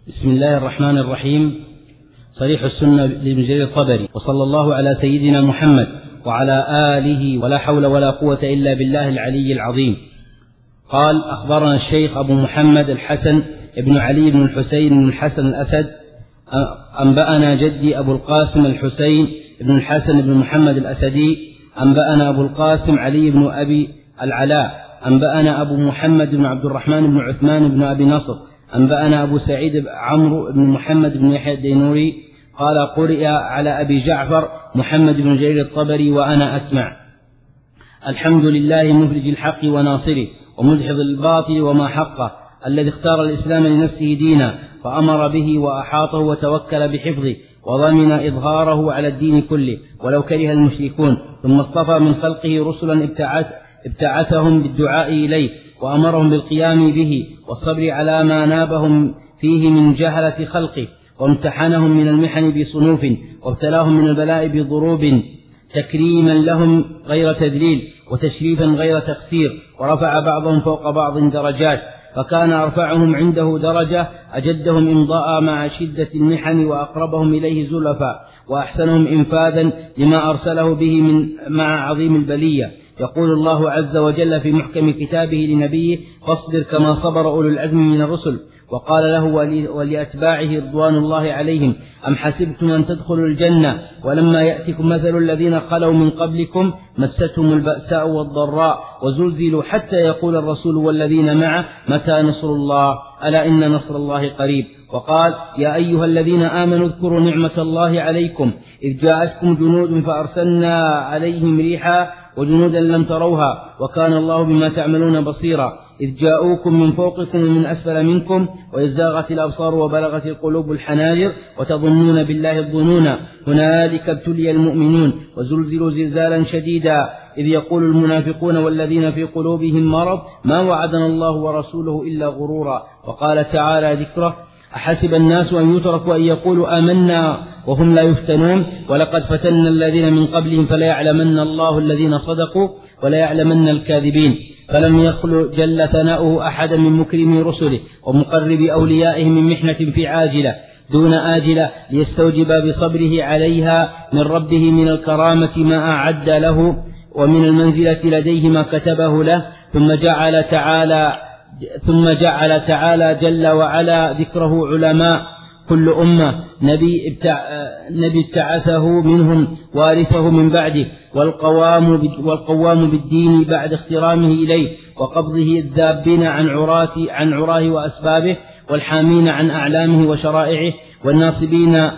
بسم الله الرحمن الرحيم. صريح السنة لابن جرير الطبري، وصلى الله على سيدنا محمد وعلى آله، ولا حول ولا قوة إلا بالله العلي العظيم. قال: أخبرنا الشيخ أبو محمد الحسن بن علي بن الحسين بن الحسن الأسد، أنبأنا جدي أبو القاسم الحسين بن الحسن بن محمد الأسدي، أنبأنا أبو القاسم علي بن أبي العلاء، أنبأنا أبو محمد بن عبد الرحمن بن عثمان بن أبي نصر، أنبأنا أبو سعيد عمرو بن محمد بن يحيى الدينوري قال: قرئ على أبي جعفر محمد بن جرير الطبري وأنا أسمع: الحمد لله مفرج الحق وناصره ومدحض الباطل وما حقه، الذي اختار الإسلام لنفسه دينا فأمر به وأحاطه وتوكل بحفظه وضمن إظهاره على الدين كله ولو كره المشركون، ثم اصطفى من خلقه رسلا ابتعثهم بالدعاء إليه وأمرهم بالقيام به والصبر على ما نابهم فيه من جهلة خلقه، وامتحنهم من المحن بصنوف، وابتلاهم من البلاء بضروب، تكريما لهم غير تذليل وتشريفا غير تقصير، ورفع بعضهم فوق بعض درجات، فكان أرفعهم عنده درجة أجدهم إمضاء مع شدة المحن وأقربهم إليه زلفا وأحسنهم إنفاذا لما أرسله به مع عظيم البلية. يقول الله عز وجل في محكم كتابه لنبيه: فاصبر كما صبر أولو العزم من الرسل. وقال له ولأتباعه رضوان الله عليهم: أم حسبتم أن تدخلوا الجنة ولما يأتكم مثل الذين خلوا من قبلكم مستهم البأساء والضراء وزلزلوا حتى يقول الرسول والذين معه متى نصر الله، ألا إن نصر الله قريب. وقال: يا أيها الذين آمنوا اذكروا نعمة الله عليكم إذ جاءتكم جنود فأرسلنا عليهم ريحا وجنودا لم تروها وكان الله بما تعملون بصيرا، إذ جاءوكم من فوقكم ومن أسفل منكم وإذ زاغت الأبصار وبلغت القلوب الحناجر وتظنون بالله الظنون، هنالك ابتلي المؤمنون وزلزلوا زلزالا شديدا، إذ يقول المنافقون والذين في قلوبهم مرض ما وعدنا الله ورسوله إلا غرورا. وقال تعالى ذكره: أحسب الناس أن يتركوا أن يقولوا آمنا وهم لا يفتنون ولقد فتنا الذين من قبلهم فليعلمن الله الذين صدقوا وليعلمن الكاذبين. فلم يخل جل ثناؤه أحدا من مكرم رسله ومقرب أوليائه من محنة في عاجلة دون آجلة ليستوجب بصبره عليها من ربه من الكرامة ما أعد له ومن المنزلة لديه ما كتبه له. ثم جعل تعالى جل وعلا ذكره علماء كل أمة نبي ابتعثه منهم وارثه من بعده، والقوام بالدين بعد اخترامه إليه وقبضه الذابين عن عراه وأسبابه، والحامين عن أعلامه وشرائعه، والناصبين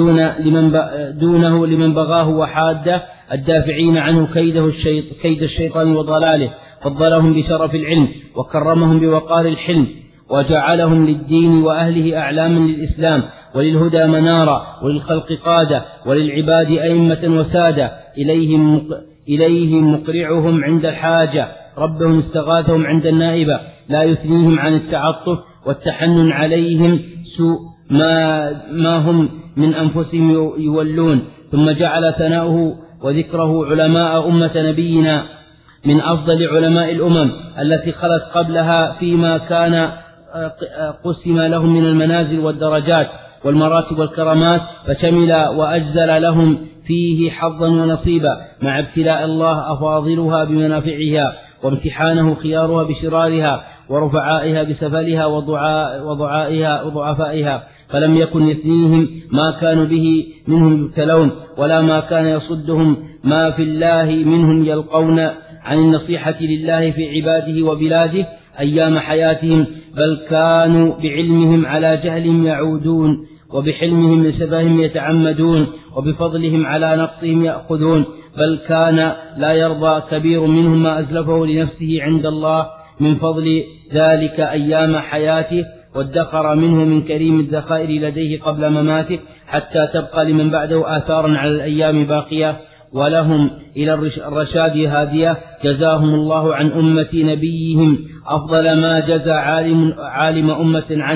دونه لمن بغاه وحاده، الدافعين عنه كيد الشيطان وضلاله. فضلهم بشرف العلم وكرمهم بوقار الحلم، وجعلهم للدين وأهله أعلاما للإسلام وللهدى منارا وللخلق قادة وللعباد أئمة وسادة، إليهم مقرعهم عند الحاجة، ربهم استغاثهم عند النائبة، لا يثنيهم عن التعطف والتحنن عليهم سوء ما هم من أنفسهم يولون. ثم جعل ثناؤه وذكره علماء أمة نبينا من أفضل علماء الأمم التي خلت قبلها فيما كان قسم لهم من المنازل والدرجات والمراتب والكرامات، فشمل وأجزل لهم فيه حظا ونصيبا، مع ابتلاء الله أفاضلها بمنافعها وامتحانه خيارها بشرارها ورفعائها بسفلها وضعفائها، فلم يكن يثنيهم ما كانوا به منهم يبتلون، ولا ما كان يصدهم ما في الله منهم يلقون عن النصيحة لله في عباده وبلاده أيام حياتهم، بل كانوا بعلمهم على جهلهم يعودون، وبحلمهم لسفههم يتعمدون، وبفضلهم على نقصهم يأخذون، بل كان لا يرضى كبير منهم ما أزلفه لنفسه عند الله من فضل ذلك أيام حياته، وادخر منه من كريم الذخائر لديه قبل مماته، حتى تبقى لمن بعده آثارا على الأيام باقية ولهم إلى الرشاد هادية. جزاهم الله عن أمة نبيهم أفضل ما جزى عالم أمة عنهم،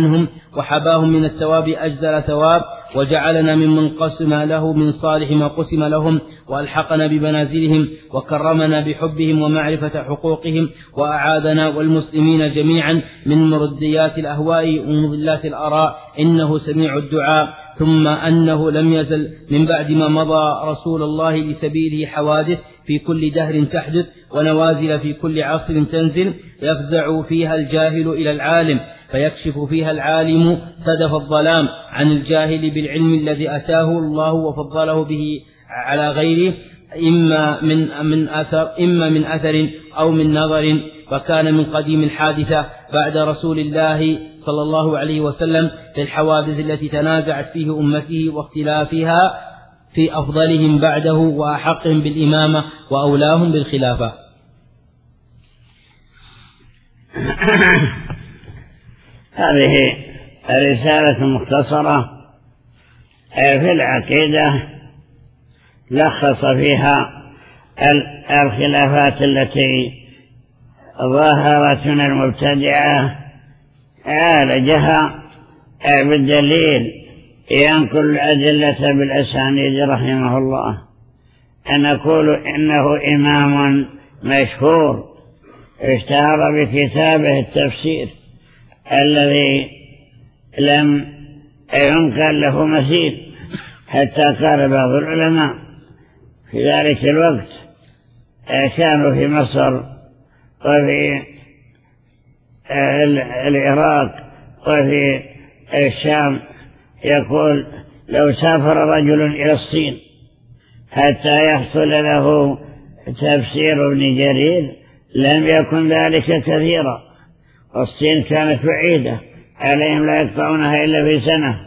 وحباهم من الثواب أجزل ثواب، وجعلنا ممن قسم له من صالح ما قسم لهم، وألحقنا بمنازلهم، وكرمنا بحبهم ومعرفة حقوقهم، وأعاذنا والمسلمين جميعا من مرديات الأهواء ومضلات الآراء، إنه سميع الدعاء. ثم أنه لم يزل من بعد ما مضى رسول الله لسبيله حوادث في كل دهر تحدث، ونوازل في كل عصر تنزل، يفزع فيها الجاهل إلى العالم، فيكشف فيها العالم سدف الظلام عن الجاهل بالعلم الذي أتاه الله وفضله به على غيره، إما من أثر أو من نظر. فكان من قديم الحادثة بعد رسول الله صلى الله عليه وسلم للحوادث التي تنازعت فيه أمته واختلافها في أفضلهم بعده وأحقهم بالإمامة وأولاهم بالخلافة. هذه الرسالة مختصرة في العقيدة لخص فيها الخلافات التي ظاهرت من المبتدعة، عالجها بالدليل ينقل الأدلة بالأسانيد رحمه الله. أن نقول إنه إمام مشهور اشتهر بكتابه التفسير الذي لم ينقل له مثيل، حتى قال بعض العلماء في ذلك الوقت كانوا في مصر وفي العراق وفي الشام، يقول لو سافر رجل إلى الصين حتى يحصل له تفسير ابن جرير لم يكن ذلك كثيرا، والصين كانت بعيدة عليهم لا يقطعونها إلا في سنة.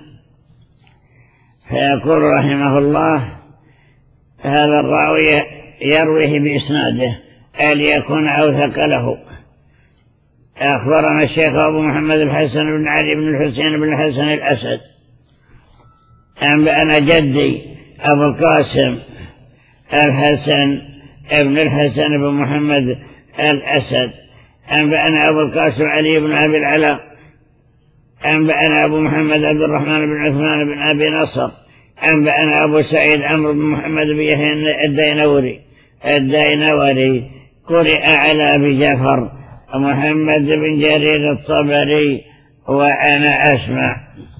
فيقول رحمه الله هذا الراوي يرويه بإسناده ليكون أوثق له. أخبرنا الشيخ أبو محمد الحسن بن علي بن الحسين بن الحسن الأسد، أنبأنا جدي أبو القاسم الحسن ابن الحسن بن محمد الأسد، أنبأنا أبو القاسم علي بن أبي العلاء، أنبأنا أبو محمد عبد الرحمن بن عثمان بن أبي نصر، أنبأنا أبو سعيد عمرو بن محمد بن يحيى الدينوري، قرئ على أبي جعفر محمد بن جرير الطبري وأنا أسمع.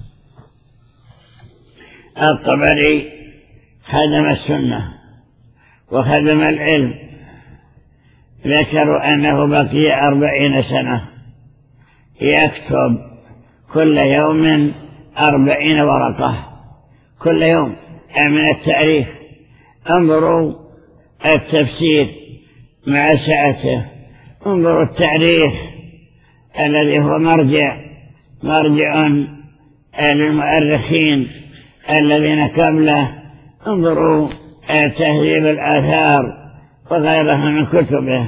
الطبري خدم السنة وخدم العلم، ذكروا أنه بقي 40 سنة يكتب كل يوم 40 ورقة كل يوم من التاريخ. انظروا التفسير مع سعته، انظروا التاريخ الذي هو مرجع للمؤرخين الذين قبله، انظروا تهذيب الآثار وغيرها من كتبه.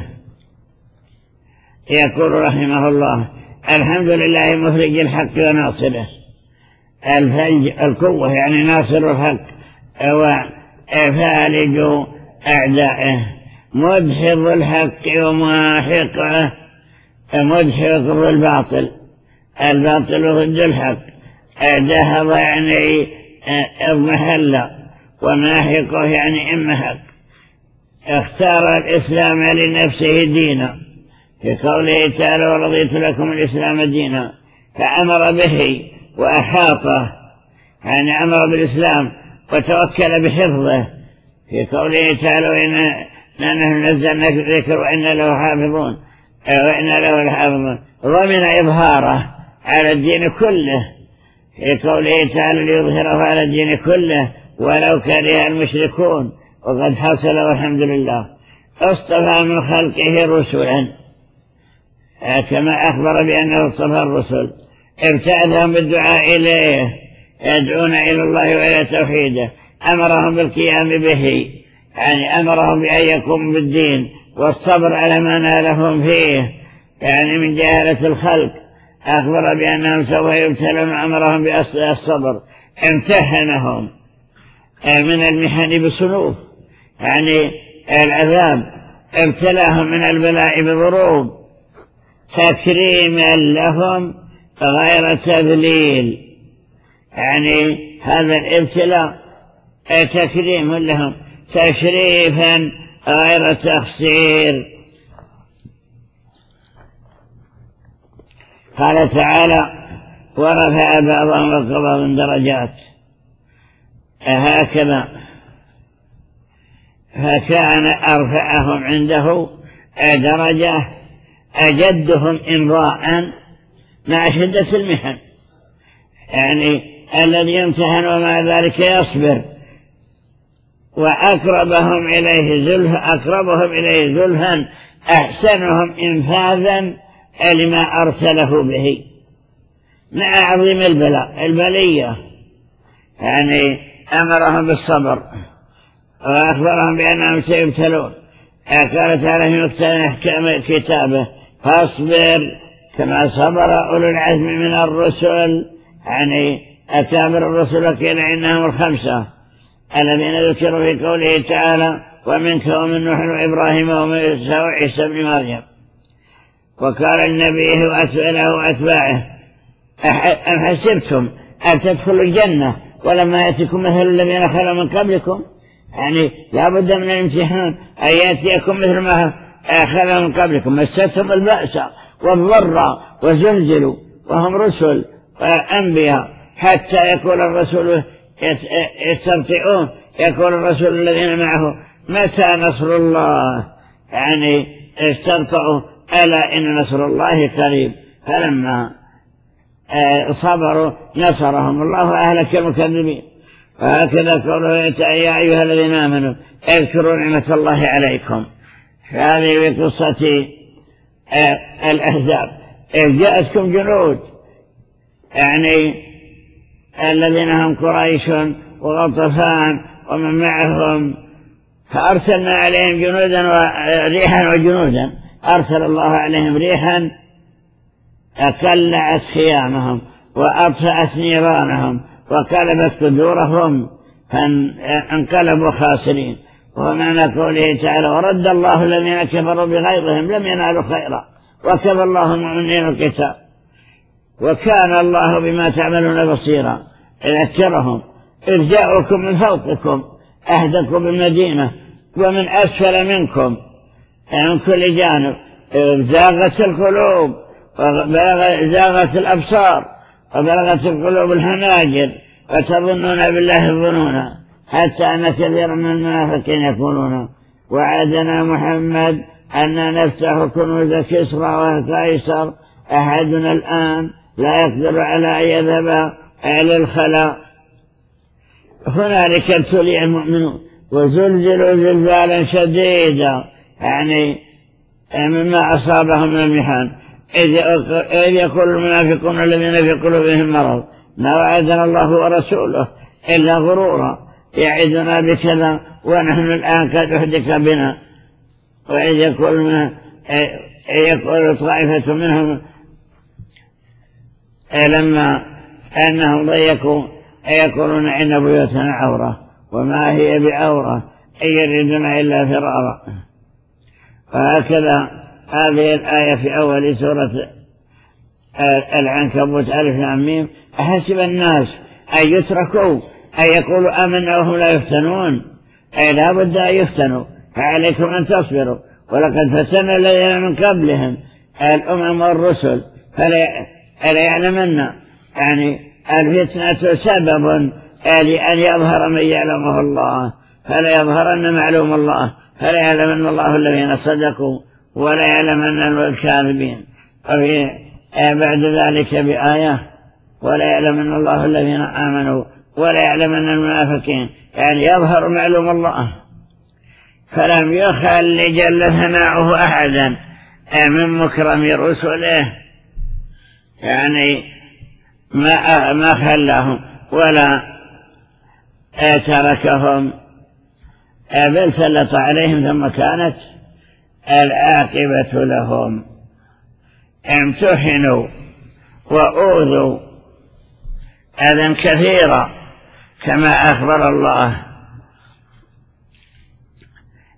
يقول رحمه الله الحمد لله مخرج الحق وناصره، القوة يعني ناصر الحق وفالج أعدائه، مدحض الحق وماحقه، مدحض الباطل ضد الحق، دهض يعني اضمحل، وماحقه يعني امحق. اختار الإسلام لنفسه دينا في قوله تعالى ورضيت لكم الإسلام دينا، فأمر به وأحاطه، يعني أمر بالإسلام وتوكل بحفظه في قوله تعالى وإنا نحن نزلنا الذكر وإنا له حافظون وإنا له الحافظون، ضمن إظهاره على الدين كله في قوله تعالى ليظهره على الدين كله ولو كره المشركون، وقد حصل والحمد لله. اصطفى من خلقه رسلا كما أخبر بأنه اصطفى الرسل، ابتعثهم بالدعاء إليه يدعون إلى الله وإلى توحيده، أمرهم بالقيام به، يعني أمرهم بأن يقوموا بالدين والصبر على ما نالهم فيه، يعني من جهالة الخلق. أخبر بأنهم سوف يبتلون، أمرهم بالصبر، امتحنهم من المحن بصنوف، يعني العذاب، ابتلاهم من البلاء بضروب تكريما لهم غير تذليل، يعني هذا الابتلاء تكريم لهم، تشريفا غير تخسير. قال تعالى: ورفع بعضهم فوق بعض درجات، هكذا، فكان أرفعهم عنده درجة أجدهم إمضاء مع شدة المحن، يعني الذي يمتحن ومع ذلك يصبر، وأقربهم إليه زلفا أحسنهم إنفاذا لما أرسله به، مع عظيم البلية، يعني أمرهم بالصبر وأخبرهم بأنهم سيبتلون. قال تعالى في محكم كتابه: فاصبر كما صبر أولو العزم من الرسل، يعني أكابر الرسل قيل إنهم 5 الذين ذكروا في قوله تعالى: ومنك ومن نوح وإبراهيم وموسى وعيسى بن مريم. وقال النبي وأتباعه: أم حسبتم أن تدخلوا الجنة ولما يأتكم مثل الذين خلوا من قبلكم؟ يعني لا بد من الامتحان أن يأتيكم مثل ما خلوا من قبلكم، مستهم البأس والضر وزلزلوا وهم رسل وأنبياء، حتى يقول الرسول يسترطئون، يقول الرسول الذين معه: متى نصر الله؟ يعني استرطئوا: ألا إن نصر الله قريب. فلما صبروا نصرهم الله وأهلك المكذبين. وهكذا قوله: يا أيها الذين آمنوا اذكروا نعمة الله عليكم. هذه بقصة الأحزاب، إذ جاءتكم جنود، يعني الذين هم قريش وغطفان ومن معهم، فأرسلنا عليهم جنودا وريحا وجنودا. أرسل الله عليهم ريحا أقلعت خيامهم وأطفأت نيرانهم وقلبت قدورهم فانقلبوا خاسرين. ومعنى قوله تعالى: ورد الله الذين كفروا بغيظهم لم ينالوا خيرا وكفى الله المؤمنين القتال وكان الله بما تعملون بصيرا. ذكرهم: إذ جاءوكم من فوقكم أهدكم بالمدينة ومن أسفل منكم، من كل جانب، زاغت القلوب زاغت الأبصار وبلغت القلوب الحناجر وتظنون بالله الظنونا، حتى أن كثيرا من المنافقين يقولون: وعدنا محمد أن نفتح كنوز كسرى وقيصر، أحدنا الآن لا يقدر على أن يذهب إلى الخلاء. هنالك ابتلي المؤمنون وزلزلوا زلزالا شديدا، يعني مما أصابهم من المحن، إذ يقول المنافقون الذين في قلوبهم مرض: ما وعدنا الله ورسوله إلا غرورا، يعدنا بكذا ونحن الآن قد أحدث بنا. وإذ يقول طائفة منهم لما أنهم ضيقوا يقولون: إن بيوتنا عورة وما هي بعورة إن يريدون إلا فرارا. وهكذا هذه الآية في أول سورة العنكبوت: ألف لام ميم. أحسب الناس أن يتركوا أن يقولوا آمنا وهم لا يفتنون، أي لا بد أن يفتنوا، فعليكم أن تصبروا. ولقد فتنا الذين من قبلهم الأمم والرسل فلا يعلمن، يعني الفتنة سبب لأن يظهر من يعلمه الله، فلا يظهرن معلوم الله، فلا يعلمن الله الذين صدقوا ولا يعلمن الكاذبين. وفي بعد ذلك بآية: ولا يعلمن الله الذين آمنوا ولا يعلمن المنافقين، يعني يظهر معلوم الله. فلم يخل جل ثناؤه أحدا من مكرم رسله، يعني ما خلاهم ولا تركهم، بل سلط عليهم ثم كانت العاقبة لهم. امتحنوا وأوذوا أذى كثيرا كما أخبر الله.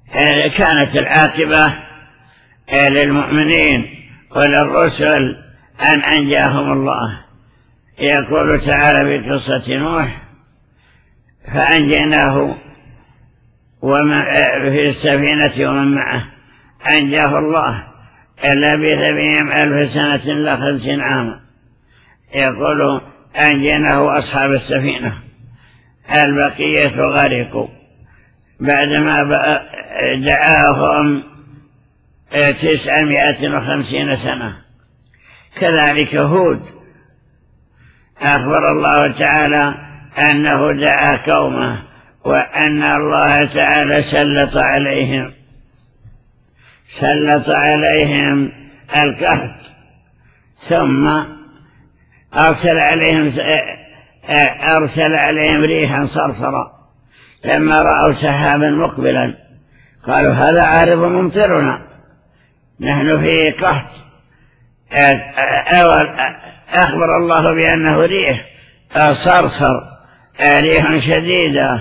كانت العاقبة للمؤمنين وللرسل أن أنجاهم الله. يقول تعالى في قصة نوح: فأنجيناه في السفينة ومن معه، أنجاه الله لبث بهم 1000 سنة إلا 50 عاما. يقول: أنجيناه أصحاب السفينة، البقية غرقوا بعدما دعاهم 950 سنة. كذلك هود أخبر الله تعالى أنه دعا قومه وأن الله تعالى سلط عليهم القحط، ثم أرسل عليهم ريحا صرصرا لما رأوا سحابا مقبلا قالوا: هذا عارض ممطرنا، نحن في قحط. أخبر الله بأنه ريح صرصر، ريح شديدة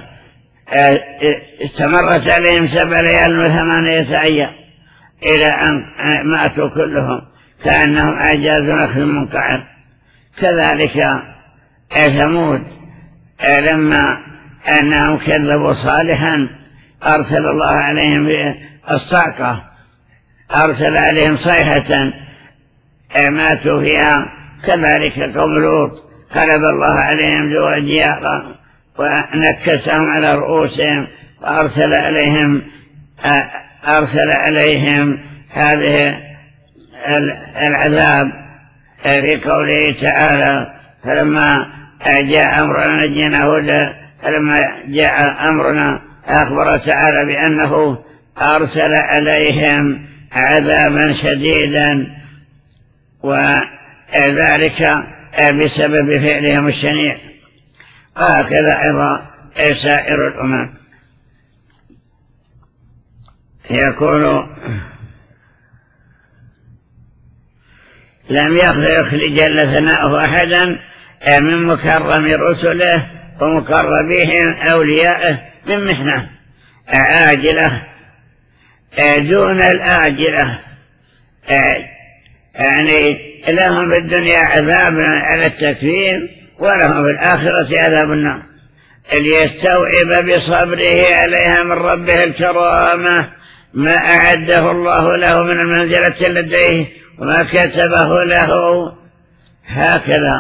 استمرت عليهم 7 ليال و8 أيام إلى أن ماتوا كلهم كأنهم أعجاز نخل منقعر. كذلك ثمود لما أنهم كذبوا صالحا أرسل الله عليهم الصاعقة، أرسل عليهم صيحة ماتوا فيها. كذلك قوم لوط قلب الله عليهم جوع جياعا ونكسهم على رؤوسهم وأرسل عليهم هذه العذاب في قوله تعالى: فلما جاء أمرنا نجينا هودا. فلما جاء أمرنا أخبر تعالى بأنه أرسل عليهم عذابا شديدا، وذلك بسبب فعلهم الشنيع. هكذا أيضا سائر الأمم. يقول: لم يخلق جل ثناؤه أحدا من مكرم رسله ومقربيهم أوليائه من محنة عاجلة دون الآجلة، يعني لهم في الدنيا عذاب على التكفير ولهم في الآخرة عذاب النار، ليستوعب بصبره عليها من ربه الكرامة ما أعده الله له من المنزلة لديه وما كتبه له. هكذا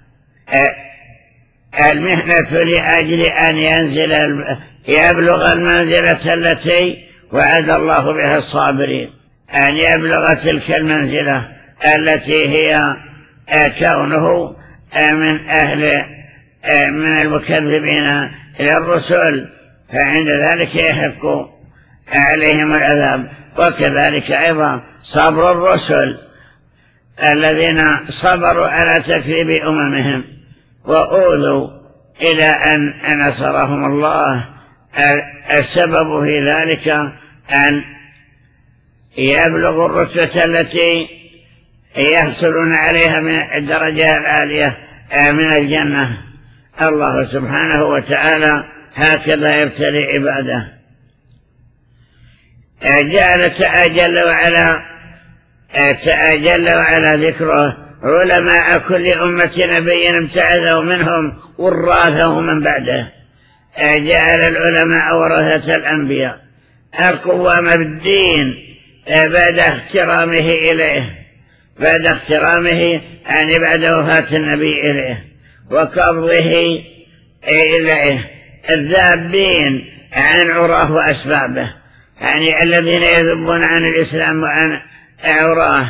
المحنة لأجل أن يبلغ المنزلة التي وعد الله بها الصابرين، أن يبلغ تلك المنزلة التي هي كونه من المكذبين إلى الرسل، فعند ذلك يحق عليهم العذاب. وكذلك أيضا صبر الرسل الذين صبروا على تكذيب أممهم وأوذوا إلى أن نصرهم الله، السبب في ذلك أن يبلغوا الرتبة التي يحصلون عليها من الدرجة العالية من الجنة. الله سبحانه وتعالى هكذا يبتلي عباده. جعل جل وعلا ذكره علماء كل أمة نبي ابتعثوا منهم وراثه من بعده. جعل العلماء ورثة الأنبياء القوام بالدين بعد احترامه إليه، بعد احترامه يعني بعد وفاة النبي إليه وقبضه إليه، الذابين عن عراه وأسبابه، يعني الذين يذبون عن الإسلام وعن عراه،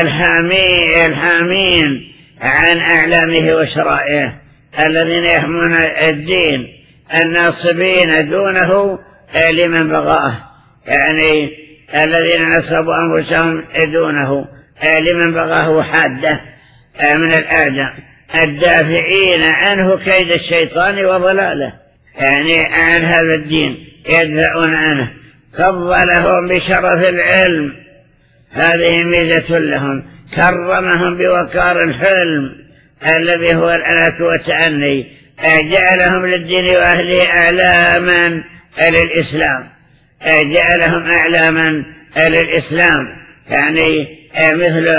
الحامين عن أعلامه وشرائعه، الذين يحمون الدين، الناصبين دونه لمن بغاه، يعني الذين نصبوا أنفسهم دونه لمن بغاه حادة من الأعداء، الدافعين عنه كيد الشيطان وضلاله، يعني عن هذا الدين يدفعون عنه. فضلهم بشرف العلم، هذه ميزة لهم، كرمهم بوقار الحلم الذي هو الأناة والتأني، جعلهم للدين وأهله أعلاما للإسلام، جعلهم أعلاما للإسلام، يعني مثل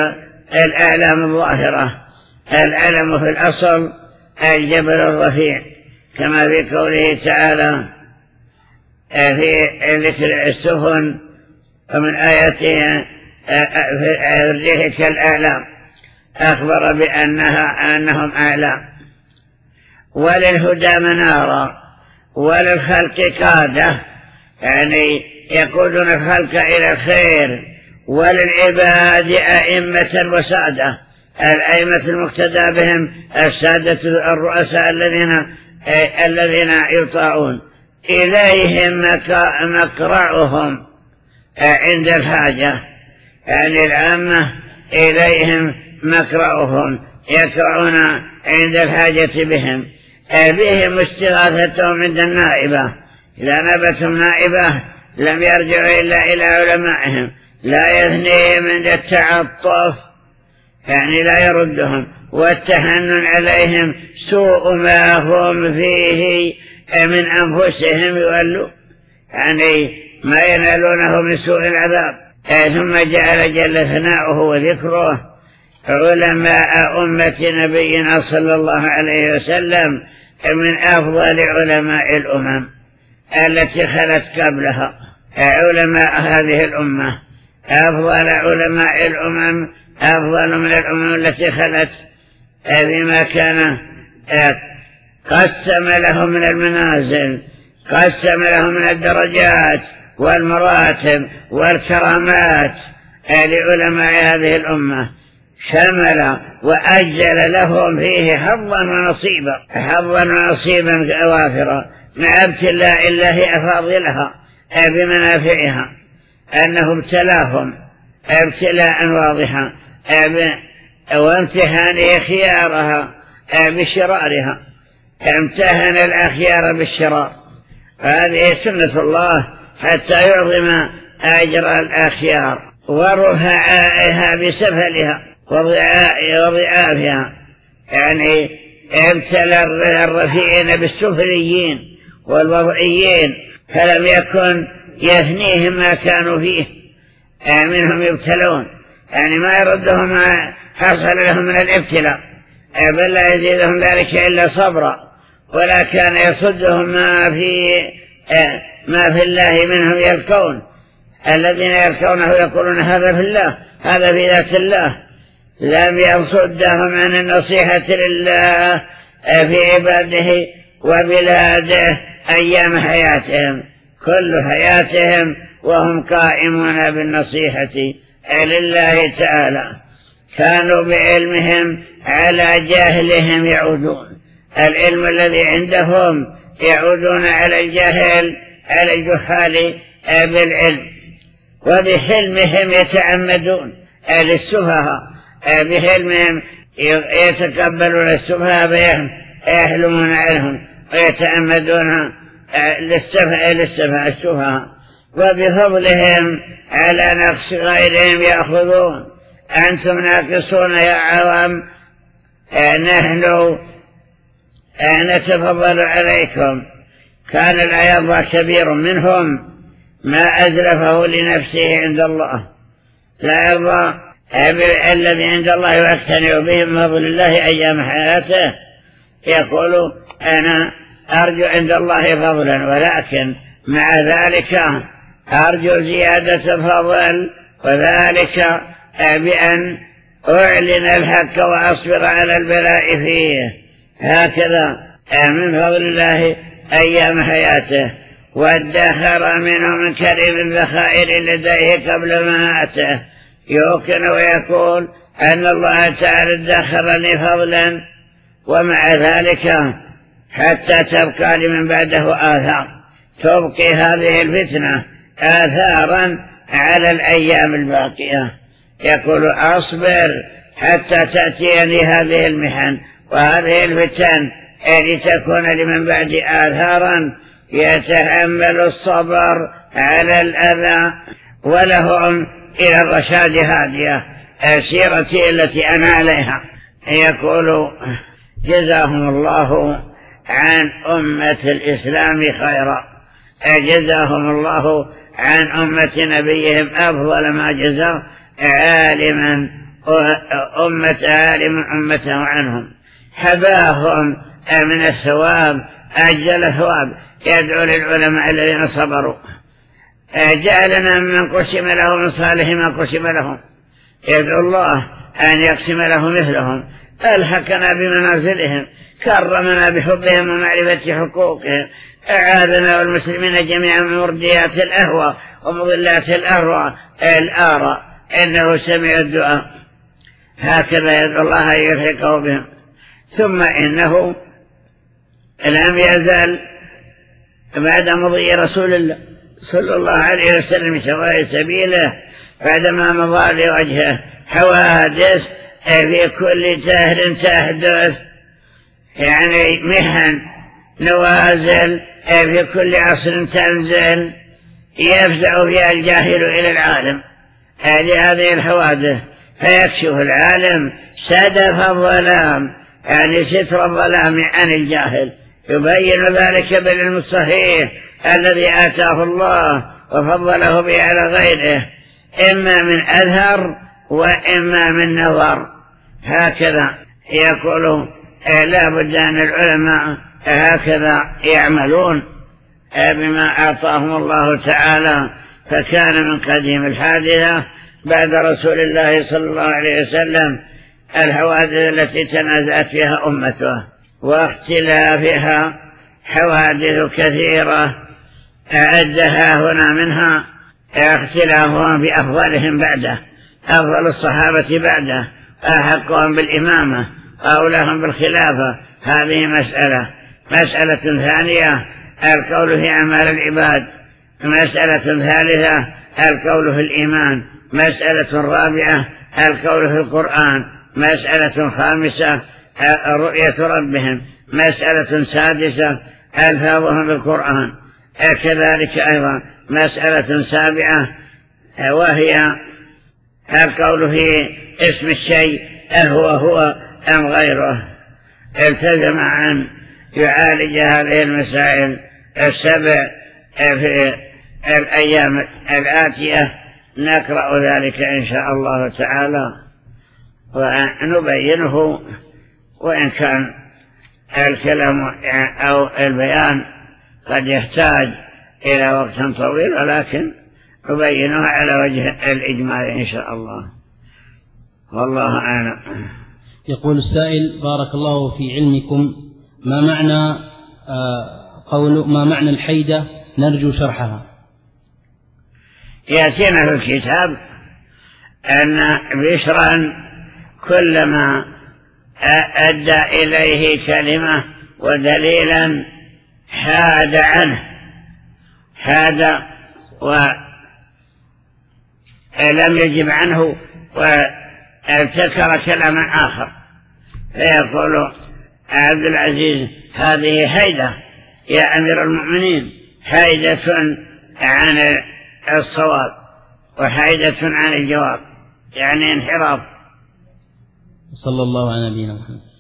الأعلام الظاهرة. العلم في الأصل الجبل الرفيع، كما في قوله تعالى في ذكر السفن ومن آياته الريح كالأعلام، أخبر أنهم أعلام. وللهدى منارا وللخلق قادة، يعني يقودون الخلق إلى الخير. وللعباد أئمة وسادة، الأئمة المقتدى بهم السادة الرؤساء الذين يطاعون. إليهم مقرعهم عند الحاجة، يعني العامة إليهم مقرعهم، يقرعون عند الحاجة بهم استغاثتهم عند النائبة. إذا نابتهم نائبة لم يرجعوا إلا إلى علمائهم، لا يثنيهم عند التعطف، يعني لا يردهم، والتهنن عليهم سوء ما هم فيه من أنفسهم يولوا، يعني ما ينالونه من سوء العذاب. ثم جعل جل ثناؤه وذكره علماء أمة نبينا صلى الله عليه وسلم من أفضل علماء الأمم التي خلت قبلها. علماء هذه الأمة أفضل علماء الأمم، أفضل من الأمم التي خلت، بما كان قسم لهم من المنازل، قسم لهم من الدرجات والمراتب والكرامات لعلماء هذه الأمة، شمل وأجل لهم فيه حظا ونصيبا وافرا مع ابتلاء الله أفاضلها بمنافعها، أنه ابتلاهم ابتلاء واضحا وامتحان خيارها بشرارها، امتحن الأخيار بالشرار. هذه سنة الله حتى يعظم أجر الأخيار ورفعائها بسفلها وضعافها، يعني ابتلى الرفيعين بالسفليين والوضعيين، فلم يكن يثنيهم ما كانوا فيه، منهم يبتلون، يعني ما يردهم ما حصل لهم من الابتلاء، بل لا يزيدهم ذلك إلا صبرا، ولا كان يصدهم ما في الله منهم يلقون. الذين يلقونه يقولون هذا في الله، هذا في ذات الله، لم يصدهم عن النصيحة لله في عباده وبلاده أيام حياتهم، كل حياتهم وهم قائمون بالنصيحة لله تعالى. كانوا بعلمهم على جهلهم يعودون، العلم الذي عندهم يعودون على الجهل، على الجهال بالعلم. وبحلمهم يتعمدون للسفهاء، بحلمهم يتقبلون السفهاء فيحلمون عنهم ويتعمدون للسفهاء. وبفضلهم على نقص غيرهم يأخذون. أنتم ناقصون يا عوام، نحن نتفضل عليكم. كان لا يرضى كبير منهم ما أزلفه لنفسه عند الله، لا يرضى الذي عند الله يقتنع به من فضل الله أيام حياته، يقول أنا أرجو عند الله فضلا، ولكن مع ذلك أرجو زيادة فضل، وذلك بأن أعلن الحق وأصبر على البلاء فيه، هكذا من فضل الله أيام حياته. وادخر منه من كريم الذخائر لديه قبل مماته، يوقن ويقول أن الله تعالى ادخر لي فضلا، ومع ذلك حتى تبقى لمن بعده آثار، تبقي هذه الفتنة آثارا على الأيام الباقية. يقول أصبر حتى تأتيني هذه المحن وهذه الفتن لتكون لمن بعد آثارا يتحمل الصبر على الأذى ولهم إلى الرشاد هادية، سيرتي التي أنا عليها. يقول جزاهم الله عن أمة الإسلام خيرا، جزاهم الله عن أمة نبيهم أفضل ما جزى عالما أمته عنهم، حباهم من الثواب أجل ثواب، يدعو للعلماء الذين صبروا، جعلنا من قسم له من صالح ما قسم لهم، يدعو الله أن يقسم له مثلهم، ألحقنا بمنازلهم، كرمنا بحبهم ومعرفة حقوقهم، أعاذنا والمسلمين جميعا من مرديات الأهوى ومضلات الآراء، إنه سميع الدعاء. هكذا يدعو الله أن يلحقه بهم. ثم إنه لم يزال بعد مضي رسول الله صلى الله عليه وسلم سواء سبيله، بعدما مضى لوجهه حوادث في كل دهر تحدث، يعني محن نوازل في كل عصر تنزل، يفزع فيها الجاهل إلى العالم لهذه الحوادث، فيكشف العالم سدف الظلام، يعني ستر الظلام عن الجاهل، يبين ذلك بالعلم الصحيح الذي آتاه الله وفضله به على غيره، إما من أظهر وإما من نظر. هكذا يقول لا بد أن العلماء هكذا يعملون بما أعطاهم الله تعالى. فكان من قديم الحادثة بعد رسول الله صلى الله عليه وسلم الحوادث التي تنازعت فيها أمته، واختلافها حوادث كثيرة أعدها هنا، منها اختلافهم بأفضلهم بعده، أفضل الصحابة بعده، أحقهم بالإمامة أولاهم بالخلافة، هذه مسألة ثانية القول في أعمال العباد، مسألة ثالثة القول في الإيمان، مسألة رابعة القول في القرآن، مسألة خامسة رؤية ربهم، مسألة سادسة ألفاظهم بالقرآن، كذلك أيضا مسألة سابعة وهي القول في اسم الشيء هو أم غيره. التزم أن يعالج هذه المسائل السبع في الأيام الآتية، نقرأ ذلك إن شاء الله تعالى ونبينه، وإن كان الكلام أو البيان قد يحتاج إلى وقت طويل، ولكن نبينه على وجه الإجمال إن شاء الله، والله أعلم. يقول السائل: بارك الله في علمكم، ما معنى الحيدة؟ نرجو شرحها. يأتينا في الكتاب أن بشرا كلما أدى إليه كلمة ودليلا حاد عنه، حاد ولم يجب عنه وابتكر كلاما آخر، فيقول عبد العزيز: هذه حيدة يا أمير المؤمنين، حيدة عن الصواب وحيدة عن الجواب، يعني انحراف. صلى الله على نبينا محمد.